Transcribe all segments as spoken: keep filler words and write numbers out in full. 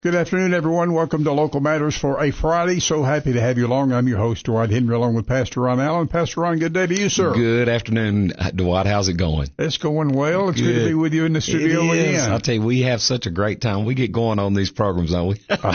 Good afternoon, everyone. Welcome to Local Matters for a Friday. So happy to have you along. I'm your host, Dwight Henry, along with Pastor Ron Allen. Pastor Ron, good day to you, sir. Good afternoon, Dwight. How's it going? It's going well. It's good, good to be with you in the studio it is. again. I'll tell you, we have such a great time. We get going on these programs, don't we?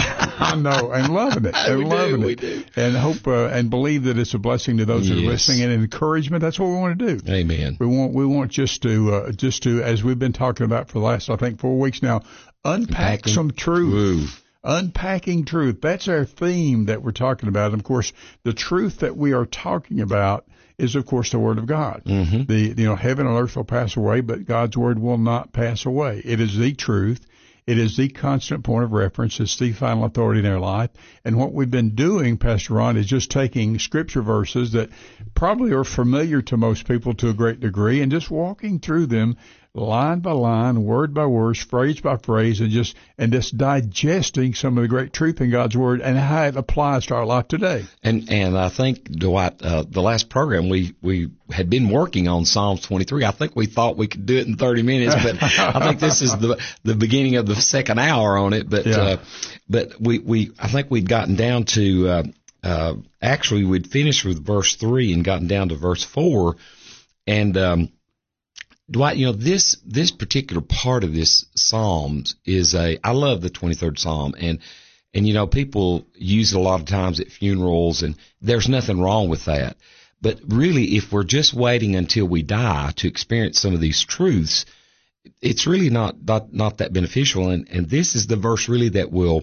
I know, and loving it. And we loving do, it. we do. And hope uh, and believe that it's a blessing to those yes. that are listening and encouragement. That's what we want to do. Amen. We want we want just to uh, just to, as we've been talking about for the last, I think, four weeks now, unpack Unpacking. some truth. Woo. Unpacking truth. That's our theme that we're talking about. And of course, the truth that we are talking about is, of course, the Word of God. Mm-hmm. The you know, heaven and earth will pass away, but God's Word will not pass away. It is the truth. It is the constant point of reference. It's the final authority in our life. And what we've been doing, Pastor Ron, is just taking Scripture verses that probably are familiar to most people to a great degree and just walking through them line by line, word by word, phrase by phrase, and just and just digesting some of the great truth in God's Word and how it applies to our life today. And and I think, Dwight, uh, the last program we, we had been working on Psalms twenty-three. I think we thought we could do it in thirty minutes, but I think this is the the beginning of the second hour on it. But yeah. uh, but we, we I think we'd gotten down to uh, uh, actually we'd finished with verse three and gotten down to verse four, and um, Dwight, you know, this, this particular part of this Psalms is a, I love the twenty-third Psalm, and, and, you know, people use it a lot of times at funerals, and there's nothing wrong with that. But really, if we're just waiting until we die to experience some of these truths, it's really not, not, not that beneficial. And, and this is the verse really that will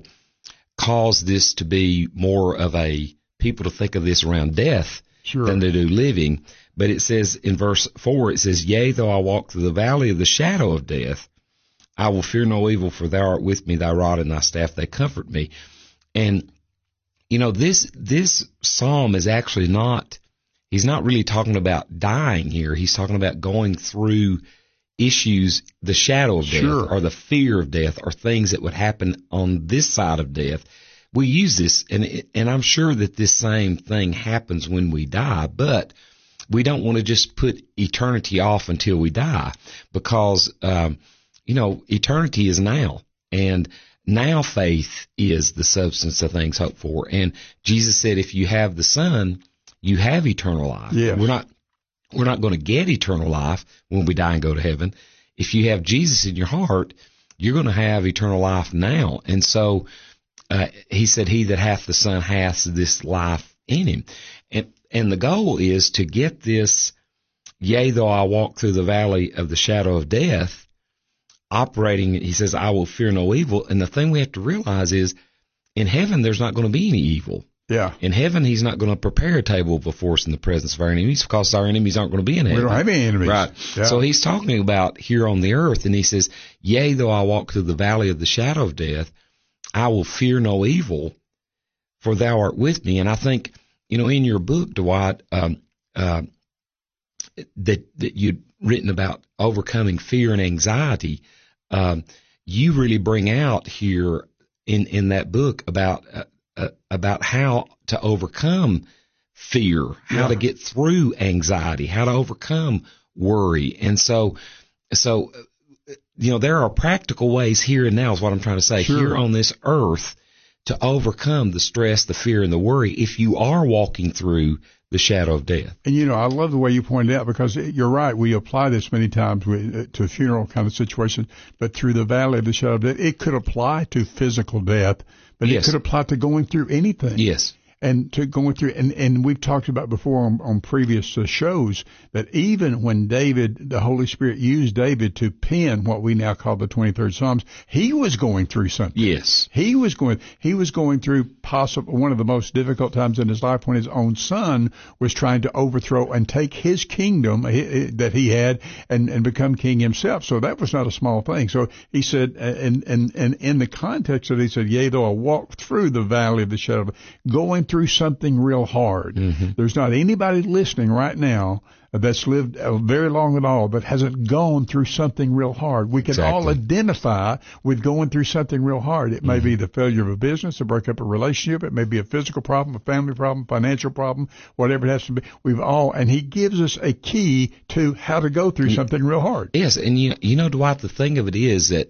cause this to be more of a, people to think of this around death sure. than they do living. But it says in verse four, it says, Yea, though I walk through the valley of the shadow of death, I will fear no evil, for thou art with me, thy rod and thy staff, they comfort me. And, you know, this, this psalm is actually not, he's not really talking about dying here. He's talking about going through issues, the shadow of death, sure. or the fear of death, or things that would happen on this side of death. We use this, and, and I'm sure that this same thing happens when we die, but we don't want to just put eternity off until we die, because, um, you know, eternity is now, and now faith is the substance of things hoped for. And Jesus said, if you have the Son, you have eternal life. Yes. We're not, we're not going to get eternal life when we die and go to heaven. If you have Jesus in your heart, you're going to have eternal life now. And so, uh, he said, he that hath the Son hath this life in him. And, And the goal is to get this, yea, though I walk through the valley of the shadow of death, operating, he says, I will fear no evil. And the thing we have to realize is, in heaven, there's not going to be any evil. Yeah. In heaven, he's not going to prepare a table before us in the presence of our enemies, because our enemies aren't going to be in heaven. We don't have any enemies. Right. Yeah. So he's talking about here on the earth, and he says, yea, though I walk through the valley of the shadow of death, I will fear no evil, for thou art with me. And I think, you know, in your book, Dwight, um, uh, that that you'd written about overcoming fear and anxiety, um, you really bring out here in, in that book about uh, uh, about how to overcome fear, how yeah. to get through anxiety, how to overcome worry, and so so you know there are practical ways here and now is what I'm trying to say sure. here on this earth to overcome the stress, the fear, and the worry if you are walking through the shadow of death. And, you know, I love the way you pointed out, because you're right. We apply this many times with, to funeral kind of situations, but through the valley of the shadow of death, it could apply to physical death, but yes. it could apply to going through anything. Yes. And to going through, and, and we've talked about before on, on previous uh, shows that even when David, the Holy Spirit used David to pen what we now call the twenty-third Psalms, he was going through something. Yes. He was going, he was going through possible, one of the most difficult times in his life when his own son was trying to overthrow and take his kingdom he, that he had and, and become king himself. So that was not a small thing. So he said, and, and, and in the context of it, he said, yea, though I walk through the valley of the shadow of going through something real hard. Mm-hmm. There's not anybody listening right now that's lived very long at all that hasn't gone through something real hard. We can exactly. all identify with going through something real hard. It may mm-hmm. be the failure of a business, the breakup of a relationship. It may be a physical problem, a family problem, financial problem, whatever it has to be. We've all, and he gives us a key to how to go through something real hard. Yes, and you, you know, Dwight, the thing of it is that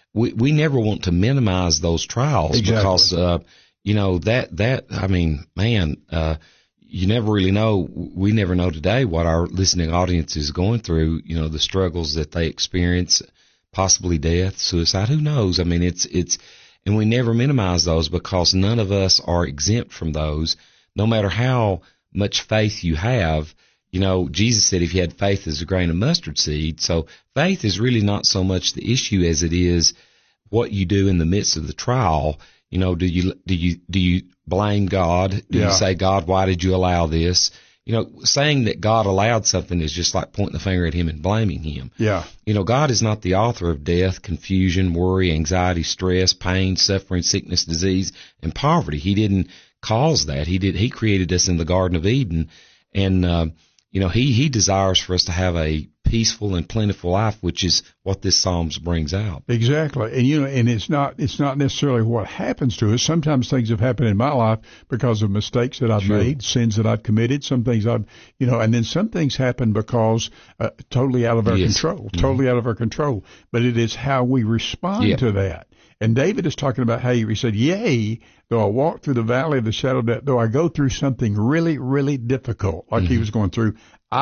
we, we never want to minimize those trials exactly. because, uh, you know, that, that, I mean, man, uh, you never really know. We never know today what our listening audience is going through, you know, the struggles that they experience, possibly death, suicide, who knows? I mean, it's, it's, and we never minimize those because none of us are exempt from those, no matter how much faith you have. You know, Jesus said if you had faith as a grain of mustard seed, so faith is really not so much the issue as it is what you do in the midst of the trial. You know, do you, do you, do you blame God? Do yeah. you say, God, why did you allow this? You know, saying that God allowed something is just like pointing the finger at him and blaming him. Yeah. You know, God is not the author of death, confusion, worry, anxiety, stress, pain, suffering, sickness, disease, and poverty. He didn't cause that. He did, he created us in the Garden of Eden. And, uh, you know, he, he desires for us to have a peaceful and plentiful life, which is what this Psalms brings out. Exactly. And, you know, and it's not, it's not necessarily what happens to us. Sometimes things have happened in my life because of mistakes that I've True. made, sins that I've committed, some things I've, you know, and then some things happen because, uh, totally out of our yes. control, mm-hmm. totally out of our control. But it is how we respond yep. to that. And David is talking about how he said, yea, though I walk through the valley of the shadow of death, though I go through something really, really difficult, like mm-hmm. he was going through,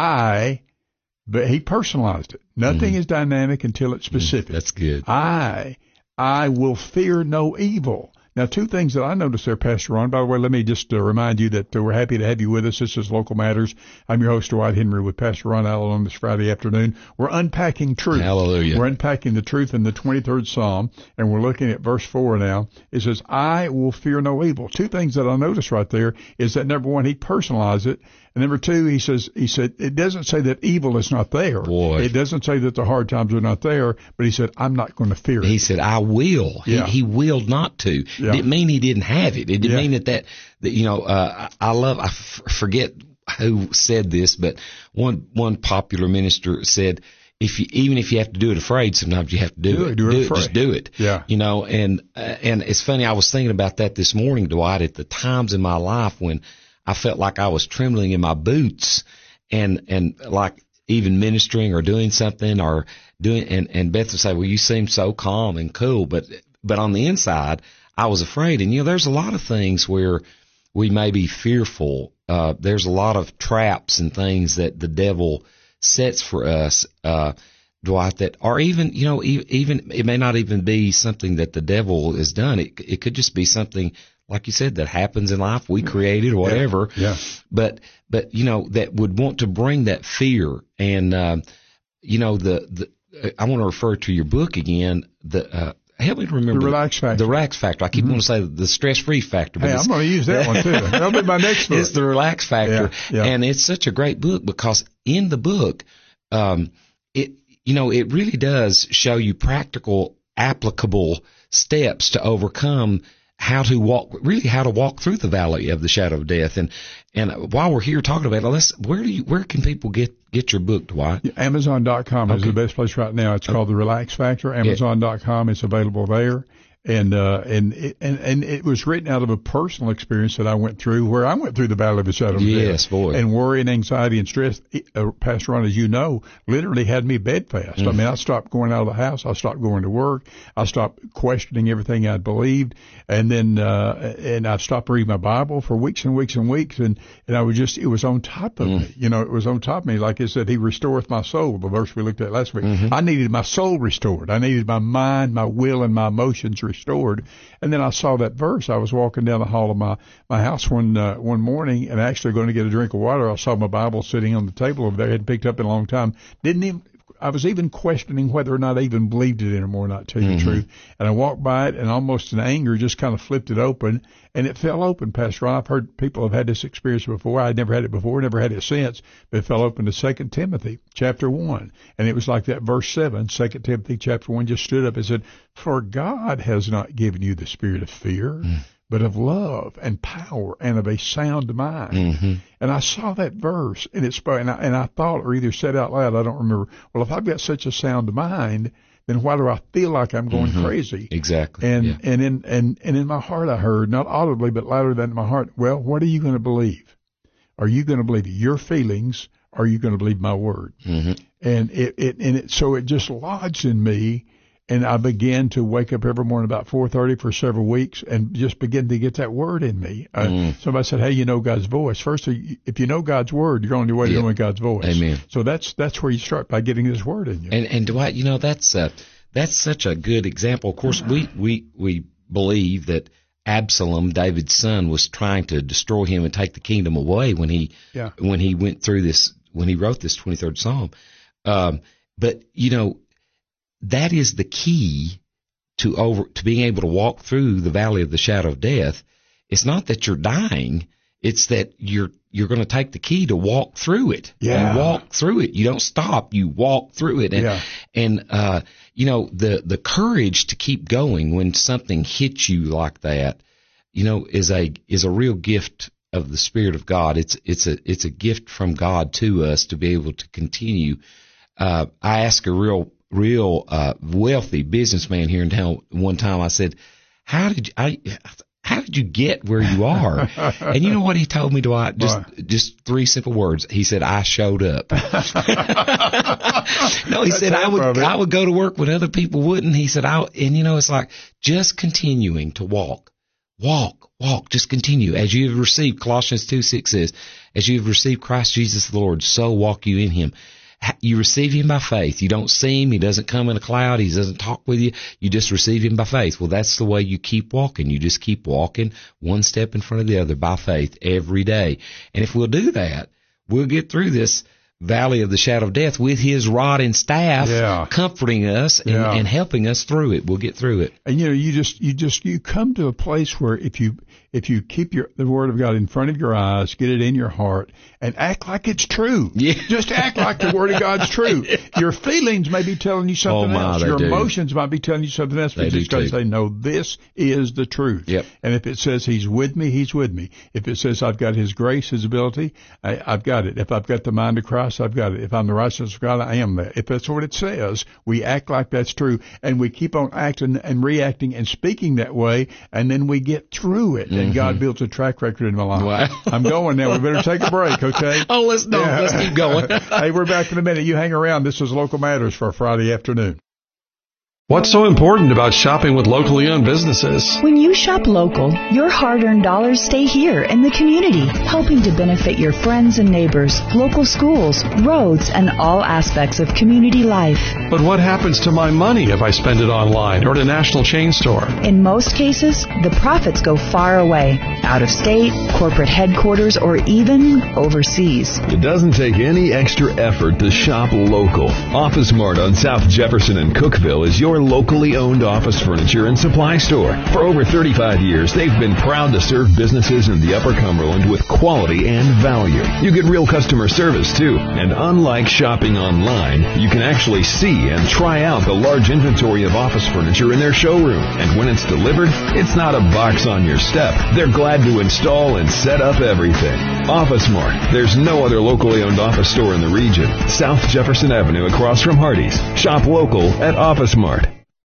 I, but he personalized it. Nothing mm-hmm. is dynamic until it's specific. That's good. I, I will fear no evil. Now, two things that I noticed there, Pastor Ron. By the way, let me just uh, remind you that uh, we're happy to have you with us. This is Local Matters. I'm your host, Dwight Henry, with Pastor Ron Allen on this Friday afternoon. We're unpacking truth. Hallelujah. We're unpacking the truth in the twenty-third Psalm, and we're looking at verse four now. It says, I will fear no evil. Two things that I noticed right there is that, number one, he personalized it. And number two, he says, he said, it doesn't say that evil is not there. Boy. It doesn't say that the hard times are not there, but he said, I'm not going to fear it. He said, I will. Yeah. He, he willed not to. Yeah. It didn't mean he didn't have it. It didn't Yeah. mean that that, that you know, uh, I love, I f- forget who said this, but one, one popular minister said, if you, even if you have to do it afraid, sometimes you have to do, do it. it. Do, do it, it just do it. Yeah. You know, and, uh, and it's funny. I was thinking about that this morning, Dwight, at the times in my life when I felt like I was trembling in my boots and, and like even ministering or doing something or doing, and, and Beth would say, well, you seem so calm and cool, but, but on the inside, I was afraid. And, you know, there's a lot of things where we may be fearful. Uh, there's a lot of traps and things that the devil sets for us, uh, Dwight, that are even, you know, even, it may not even be something that the devil has done. It, it could just be something, like you said, that happens in life, we created or whatever. Yeah. yeah. But, but, you know, that would want to bring that fear. And, um, you know, the, the, I want to refer to your book again, the, uh, help me to remember. The relax factor. The relax factor. I keep mm-hmm. wanting to say the stress-free factor. But hey, I'm going to use that one too. That'll be my next book. It's the relax factor. Yeah, yeah. And it's such a great book because in the book, um, it, you know, it really does show you practical, applicable steps to overcome how to walk, really how to walk through the valley of the shadow of death. And, and while we're here talking about it, let's, where do you, where can people get, get your book, Dwight? Amazon dot com is okay. the best place right now. It's called The Relax Factor. Amazon dot com. It's available there. And, uh, and, it, and, and it was written out of a personal experience that I went through where I went through the valley of the shadow of death. Yes, boy. And worry and anxiety and stress, uh, Pastor Ron, as you know, literally had me bedfast. Mm. I mean, I stopped going out of the house. I stopped going to work. I stopped questioning everything I'd believed. And then, uh, and I stopped reading my Bible for weeks and weeks and weeks. And, and I was just, it was on top of mm. me. You know, it was on top of me. Like it said, he restoreth my soul, the verse we looked at last week. Mm-hmm. I needed my soul restored. I needed my mind, my will, and my emotions restored. And then I saw that verse. I was walking down the hall of my, my house one, uh, one morning and actually going to get a drink of water. I saw my Bible sitting on the table over there. I hadn't picked up in a long time. Didn't even, I was even questioning whether or not I even believed it anymore, not to tell you mm-hmm. the truth. And I walked by it and almost in anger just kind of flipped it open and it fell open, Pastor Ron. I've heard people have had this experience before. I'd never had it before, never had it since, but it fell open to Second Timothy chapter one. And it was like that verse seven, Second Timothy chapter one just stood up and said, for God has not given you the spirit of fear, mm. but of love and power and of a sound mind. Mm-hmm. And I saw that verse and it spoke, and I, and I thought, or either said out loud, I don't remember, well, if I've got such a sound mind, then why do I feel like I'm going mm-hmm. crazy? Exactly. And, yeah. and in, and, and in my heart, I heard, not audibly, but louder than in my heart, well, what are you going to believe? Are you going to believe your feelings? Or are you going to believe my word? Mm-hmm. And it, it, and it, so it just lodged in me. And I began to wake up every morning about four thirty for several weeks and just begin to get that word in me. Uh, mm. Somebody said, hey, you know God's voice. First, if you know God's word, you're on your way to yeah. knowing God's voice. Amen. So that's that's where you start, by getting His word in you. And, and Dwight, you know, that's uh, that's such a good example. Of course, we, we, we believe that Absalom, David's son, was trying to destroy him and take the kingdom away when he yeah. when he went through this, when he wrote this twenty-third Psalm. Um, but, you know, that is the key to over to being able to walk through the valley of the shadow of death. It's not that you're dying; it's that you're you're going to take the key to walk through it. Yeah, you walk through it. You don't stop. You walk through it. And, yeah. and uh, you know, the the courage to keep going when something hits you like that, you know, is a is a real gift of the Spirit of God. It's it's a it's a gift from God to us to be able to continue. Uh, I asked a real, real, uh, wealthy businessman here in town one time. I said, how did you, I, how did you get where you are? And you know what he told me, Dwight? Just, what? just three simple words. He said, I showed up. No, he That's said, I would, brother. I would go to work when other people wouldn't. He said, I, and you know, it's like just continuing to walk, walk, walk, just continue. As you have received, Colossians two six says, as you have received Christ Jesus the Lord, so walk you in Him. You receive Him by faith. You don't see Him. He doesn't come in a cloud. He doesn't talk with you. You just receive Him by faith. Well, that's the way you keep walking. You just keep walking one step in front of the other by faith every day. And if we'll do that, we'll get through this valley of the shadow of death with His rod and staff yeah. comforting us and, yeah. and helping us through it. We'll get through it. And you know, you just you just you come to a place where if you if you keep your the Word of God in front of your eyes, get it in your heart, and act like it's true. Yeah. Just act like the Word of God's true. Yeah. Your feelings may be telling you something oh my, else. Your do. emotions might be telling you something else. But you just got to say, no, this is the truth. Yep. And if it says He's with me, He's with me. If it says I've got His grace, His ability, I, I've got it. If I've got the mind of Christ, I've got it. If I'm the righteousness of God, I am that. If that's what it says, we act like that's true, and we keep on acting and reacting and speaking that way, and then we get through it, and mm-hmm. God builds a track record in my life. Wow. I'm going now. We better take a break, okay? Oh, let's no, yeah. let's keep going. Hey, we're back in a minute. You hang around. This is Local Matters for a Friday afternoon. What's so important about shopping with locally owned businesses? When you shop local, your hard-earned dollars stay here in the community, helping to benefit your friends and neighbors, local schools, roads, and all aspects of community life. But what happens to my money if I spend it online or at a national chain store? In most cases, the profits go far away, out of state, corporate headquarters, or even overseas. It doesn't take any extra effort to shop local. Office Mart on South Jefferson and Cookeville is your locally owned office furniture and supply store. For over thirty-five years, they've been proud to serve businesses in the Upper Cumberland with quality and value. You get real customer service, too. And unlike shopping online, you can actually see and try out the large inventory of office furniture in their showroom. And when it's delivered, it's not a box on your step. They're glad to install and set up everything. Office Mart. There's no other locally owned office store in the region. South Jefferson Avenue across from Hardee's. Shop local at Office Mart.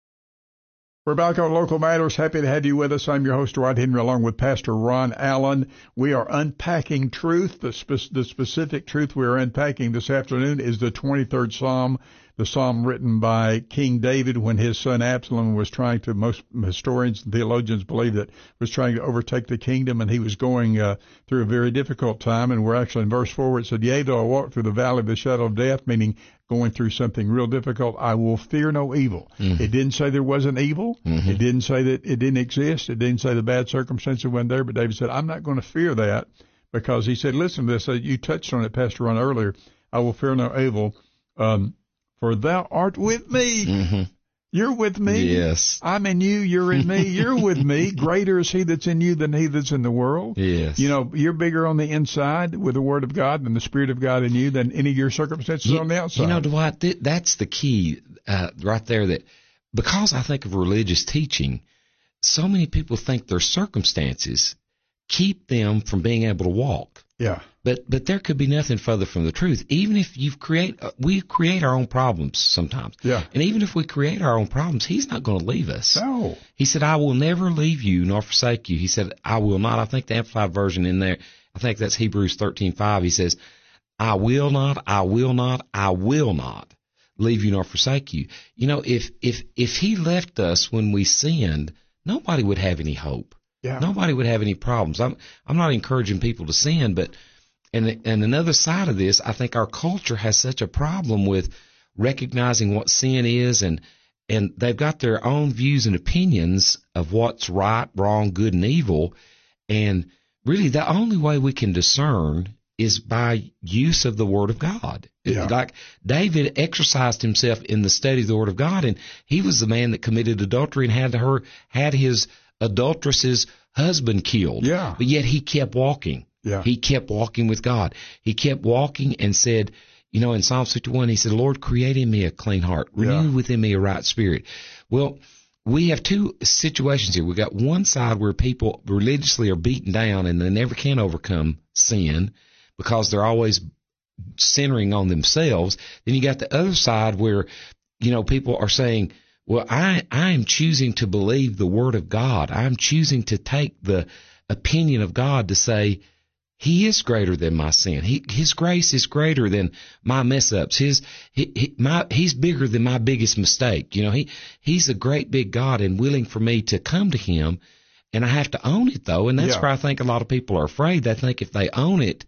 We're back on Local Matters. Happy to have you with us. I'm your host, Dwight Henry, along with Pastor Ron Allen. We are unpacking truth. The, spe- the specific truth we are unpacking this afternoon is the twenty-third Psalm, the psalm written by King David when his son Absalom was trying to, most historians and theologians believe that, was trying to overtake the kingdom, and he was going uh, through a very difficult time. And we're actually in verse four, it said, yea, though I walk through the valley of the shadow of death, meaning going through something real difficult, I will fear no evil. Mm-hmm. It didn't say there wasn't evil. Mm-hmm. It didn't say that it didn't exist. It didn't say the bad circumstances weren't there. But David said, I'm not going to fear that, because he said, listen to this. Uh, you touched on it, Pastor Ron, earlier. I will fear no evil, um, for thou art with me. Mm-hmm. You're with me. Yes. I'm in you. You're in me. You're with me. Greater is he that's in you than he that's in the world. Yes. You know, you're bigger on the inside with the Word of God and the Spirit of God in you than any of your circumstances you, on the outside. You know, Dwight, th- that's the key uh, right there. That because I think of religious teaching, so many people think their circumstances keep them from being able to walk. Yeah. But but there could be nothing further from the truth. Even if you create, uh, we create our own problems sometimes. Yeah. And even if we create our own problems, He's not going to leave us. No. He said, I will never leave you nor forsake you. He said, I will not. I think the Amplified version in there, I think that's Hebrews thirteen five. He says, I will not, I will not, I will not leave you nor forsake you. You know, if if if he left us when we sinned, nobody would have any hope. Yeah. Nobody would have any problems. I'm I'm not encouraging people to sin, but and and another side of this, I think our culture has such a problem with recognizing what sin is, and and they've got their own views and opinions of what's right, wrong, good, and evil, and really the only way we can discern is by use of the Word of God. Yeah. Like David exercised himself in the study of the Word of God, and he was the man that committed adultery and had her had his adulteress's husband killed. Yeah. But yet he kept walking. Yeah. He kept walking with God. He kept walking and said, you know, in Psalm fifty-one, he said, Lord, create in me a clean heart. Renew Yeah. within me a right spirit. Well, we have two situations here. We've got one side where people religiously are beaten down and they never can overcome sin because they're always centering on themselves. Then you got the other side where, you know, people are saying, well, I, I am choosing to believe the Word of God. I'm choosing to take the opinion of God to say, He is greater than my sin. He, His grace is greater than my mess ups. His, he, he, my, He's bigger than my biggest mistake. You know, He, He's a great big God and willing for me to come to Him. And I have to own it though. And that's Yeah. where I think a lot of people are afraid. They think if they own it,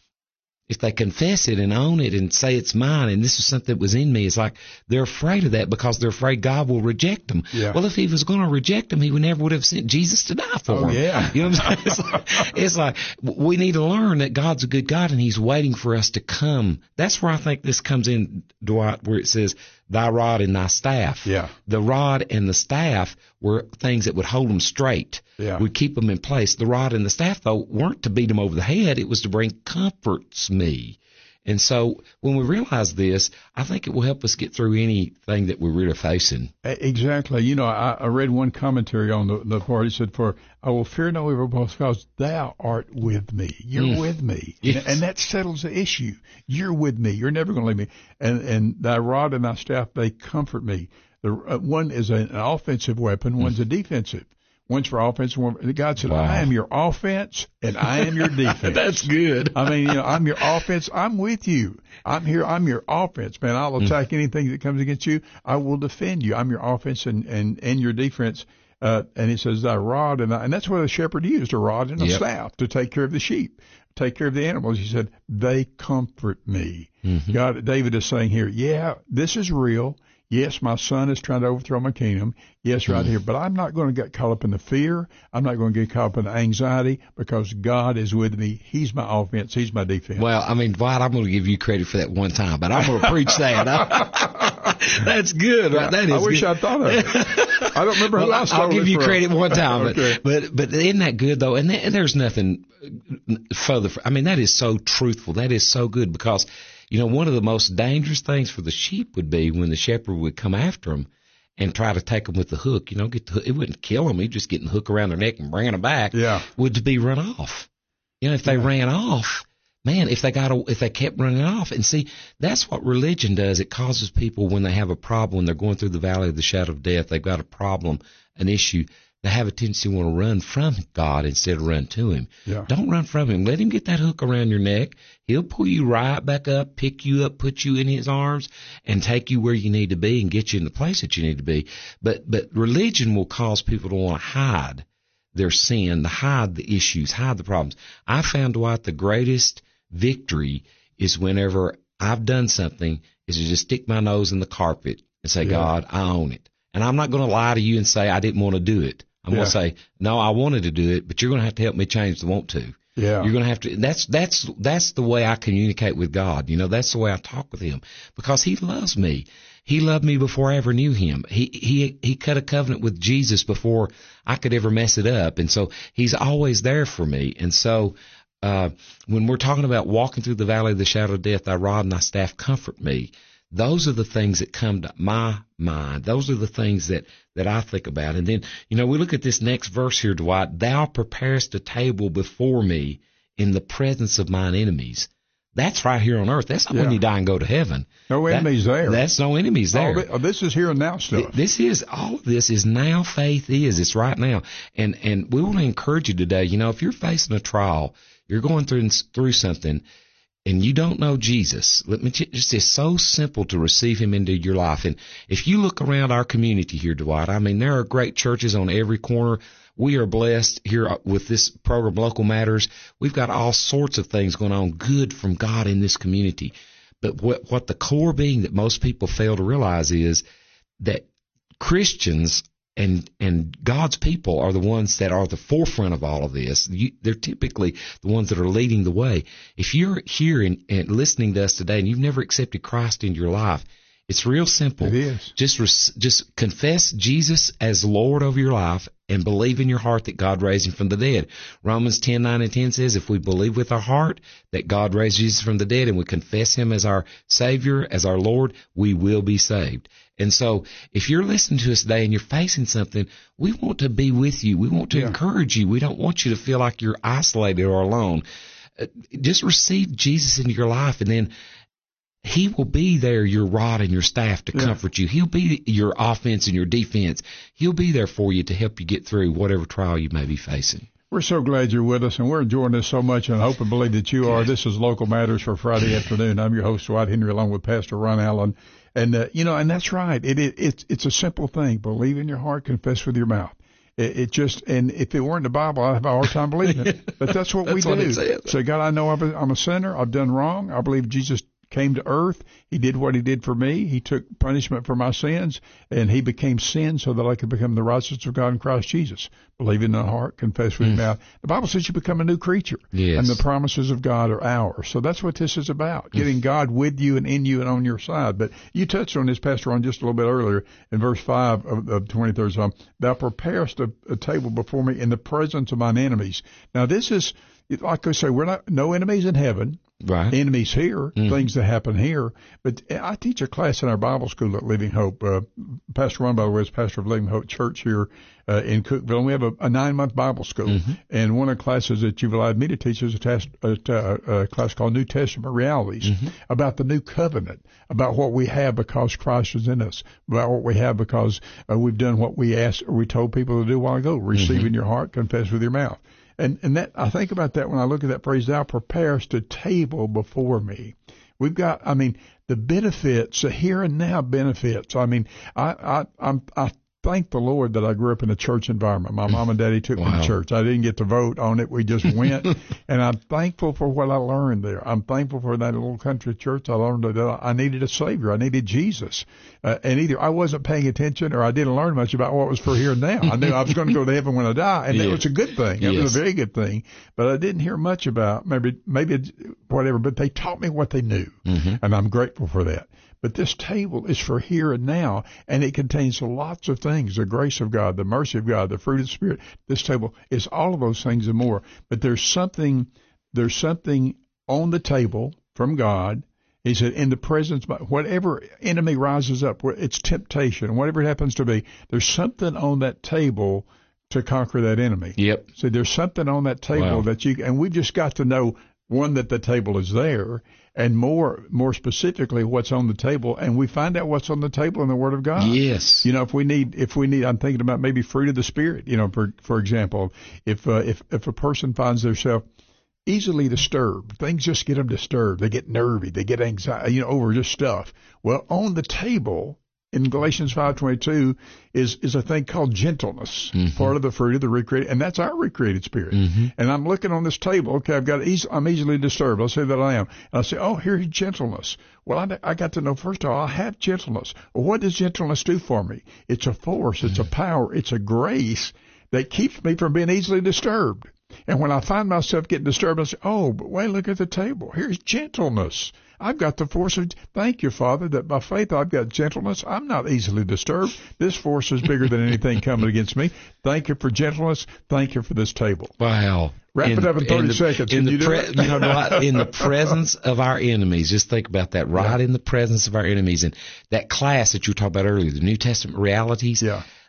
if they confess it and own it and say it's mine and this is something that was in me, it's like they're afraid of that because they're afraid God will reject them. Yeah. Well, if He was going to reject them, He would never would have sent Jesus to die for Oh, them. yeah. You know what I'm saying? It's like, it's like we need to learn that God's a good God and He's waiting for us to come. That's where I think this comes in, Dwight, where it says, thy rod and thy staff. Yeah. The rod and the staff were things that would hold them straight. Yeah. Would keep them in place. The rod and the staff, though, weren't to beat them over the head. It was to bring comforts me. And so when we realize this, I think it will help us get through anything that we're really facing. Exactly. You know, I, I read one commentary on the, the part. It said, for I will fear no evil because thou art with me. You're Mm. with me. Yes. And, and that settles the issue. You're with me. You're never going to leave me. And, and thy rod and thy staff, they comfort me. The uh, one is an offensive weapon. One's a defensive. One's for offense. One, God said, Wow. I am your offense and I am your defense. That's good. I mean, you know, I'm your offense. I'm with you. I'm here. I'm your offense, man. I'll attack mm. anything that comes against you. I will defend you. I'm your offense and, and, and your defense. Uh, and he says, thy rod, and, I, and that's what the shepherd used, a rod and a Yep. staff to take care of the sheep, take care of the animals. He said, they comfort me. Mm-hmm. God, David is saying here, yeah, this is real. Yes, my son is trying to overthrow my kingdom. Yes, right mm. here. But I'm not going to get caught up in the fear. I'm not going to get caught up in the anxiety because God is with me. He's my offense. He's my defense. Well, I mean, Dwight, I'm going to give you credit for that one time, but I'm going to preach that. That's good, right? That is I wish good. I thought of it. I don't remember who well, I stole I'll give it you from. credit one time, Okay. but, but but isn't that good though? And, th- and there's nothing further. I mean, that is so truthful. That is so good because, you know, one of the most dangerous things for the sheep would be when the shepherd would come after them and try to take them with the hook. You know, get the hook. It wouldn't kill them. He'd just get the hook around their neck and bring them back. Yeah. Would to be run off. You know, if they Yeah. ran off, man, if they got, a, if they kept running off, and see, that's what religion does. It causes people when they have a problem, when they're going through the valley of the shadow of death, they've got a problem, an issue. They have a tendency to want to run from God instead of run to Him. Yeah. Don't run from Him. Let Him get that hook around your neck. He'll pull you right back up, pick you up, put you in His arms, and take you where you need to be and get you in the place that you need to be. But but religion will cause people to want to hide their sin, to hide the issues, hide the problems. I found, Dwight, the greatest victory is whenever I've done something is to just stick my nose in the carpet and say, Yeah. God, I own it. And I'm not going to lie to you and say I didn't want to do it. I'm Yeah. going to say, no, I wanted to do it, but you're going to have to help me change the want to. Yeah. You're going to have to, that's, that's, that's the way I communicate with God. You know, that's the way I talk with Him because He loves me. He loved me before I ever knew Him. He, he, he cut a covenant with Jesus before I could ever mess it up. And so He's always there for me. And so, uh, when we're talking about walking through the valley of the shadow of death, thy rod and thy staff comfort me. Those are the things that come to my mind. Those are the things that, that I think about. And then, you know, we look at this next verse here, Dwight. Thou preparest a table before me in the presence of mine enemies. That's right here on earth. That's not Yeah. when you die and go to heaven. No enemies that, there. That's no enemies there. Oh, this is here and now stuff. This is, all of this is now faith is. It's right now. And, and we want to encourage you today, you know, if you're facing a trial, you're going through, through something, and you don't know Jesus, let me just, it's so simple to receive him into your life. And if you look around our community here, Dwight, I mean, there are great churches on every corner. We are blessed here with this program, Local Matters. We've got all sorts of things going on, good from God in this community. But what, what the core being that most people fail to realize is that Christians and and God's people are the ones that are the forefront of all of this. You, they're typically the ones that are leading the way. If you're here and, and listening to us today and you've never accepted Christ into your life, it's real simple. It is. Just res, just confess Jesus as Lord over your life and believe in your heart that God raised him from the dead. Romans ten, nine, and ten says if we believe with our heart that God raised Jesus from the dead and we confess him as our Savior, as our Lord, we will be saved. And so if you're listening to us today and you're facing something, we want to be with you. We want to yeah. encourage you. We don't want you to feel like you're isolated or alone. Uh, just receive Jesus into your life, and then he will be there, your rod and your staff, to yeah. comfort you. He'll be your offense and your defense. He'll be there for you to help you get through whatever trial you may be facing. We're so glad you're with us, and we're enjoying this so much, and I hope and believe that you are. This is Local Matters for Friday afternoon. I'm your host, Dwight Henry, along with Pastor Ron Allen. And, uh, you know, and that's right. It, it, it's, it's a simple thing. Believe in your heart, confess with your mouth. It, it just, and if it weren't in the Bible, I'd have a hard time believing it. But that's what that's we what do. It says. Say, God, I know I'm a, I'm a sinner. I've done wrong. I believe Jesus came to earth. He did what he did for me. He took punishment for my sins, and he became sin so that I could become the righteousness of God in Christ Jesus. Believe in the heart, confess with mm. your mouth. The Bible says you become a new creature, yes. and the promises of God are ours. So that's what this is about, getting mm. God with you and in you and on your side. But you touched on this, Pastor, on just a little bit earlier in verse five of the twenty-third Psalm. Thou preparest a, a table before me in the presence of mine enemies. Now this is, like I say, we're not, no enemies in heaven. Right. Enemies here, mm. things that happen here. But I teach a class in our Bible school at Living Hope. Uh, Pastor Ron, by the way, is pastor of Living Hope Church here uh, in Cookeville. And we have a, a nine-month Bible school. Mm-hmm. And one of the classes that you've allowed me to teach is a, test, a, a class called New Testament Realities, mm-hmm. about the new covenant, about what we have because Christ is in us, about what we have because uh, we've done what we asked or we told people to do a while ago, receive mm-hmm. in your heart, confess with your mouth. And and that I think about that when I look at that phrase, thou preparest a table before me. We've got, I mean, the benefits, the here and now benefits. I mean, I I I'm, I thank the Lord that I grew up in a church environment. My mom and daddy took wow. me to church. I didn't get to vote on it. We just went. And I'm thankful for what I learned there. I'm thankful for that little country church. I learned that I needed a Savior. I needed Jesus. Uh, and either I wasn't paying attention or I didn't learn much about what was for here and now. I knew I was going to go to heaven when I die, and yes. that was a good thing. That yes. was a very good thing. But I didn't hear much about maybe, maybe whatever, but they taught me what they knew. Mm-hmm. And I'm grateful for that. But this table is for here and now, and it contains lots of things, the grace of God, the mercy of God, the fruit of the Spirit. This table is all of those things and more. But there's something, there's something on the table from God. He said, in the presence, whatever enemy rises up, it's temptation, whatever it happens to be, there's something on that table to conquer that enemy. Yep. So there's something on that table wow. that you, and we've just got to know, one, that the table is there, and more more specifically what's on the table, and we find out what's on the table in the Word of God. Yes. You know, if we need, if we need, I'm thinking about maybe fruit of the Spirit. You know, for for example, if uh, if if a person finds themselves easily disturbed, things just get them disturbed. They get nervy. They get anxiety, you know, over just stuff. Well, on the table in Galatians five twenty-two is is a thing called gentleness, mm-hmm. part of the fruit of the recreated, and that's our recreated spirit. Mm-hmm. And I'm looking on this table. Okay, I've got easy, I'm easily disturbed. I'll say that I am. And I'll say, oh, here's gentleness. Well, I, I got to know, first of all, I have gentleness. Well, what does gentleness do for me? It's a force. It's mm-hmm. a power. It's a grace that keeps me from being easily disturbed. And when I find myself getting disturbed, I say, oh, but wait, look at the table. Here's gentleness. I've got the force of, thank you, Father, that by faith I've got gentleness. I'm not easily disturbed. This force is bigger than anything coming against me. Thank you for gentleness. Thank you for this table. Wow. Wrap in, it up in thirty the, seconds. In Can the you do pre- it? you know what? In the presence of our enemies. Just think about that. Right yeah. in the presence of our enemies. And that class that you were talking about earlier, the New Testament realities. Yeah.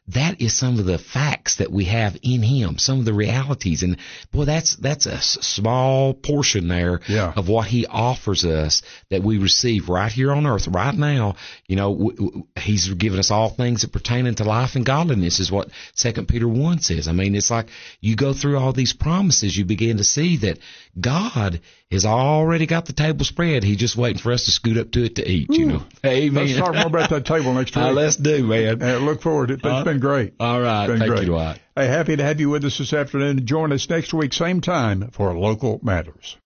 that is some of the facts that we have in him, some of the realities. And boy, that's, that's a small portion there yeah. of what he offers us that we receive right here on earth, right now. You know, w- w- he's given us all things that pertain unto life and godliness is what Second Peter one says. I mean, it's like you go through all these promises, you begin to see that God has already got the table spread. He's just waiting for us to scoot up to it to eat, you know. Amen. Let's talk more about that table next week. Uh, let's do, man. Uh, look forward to it. It's uh, been great. All right. Been Thank great. you, Dwight. Hey, happy to have you with us this afternoon. Join us next week, same time, for Local Matters.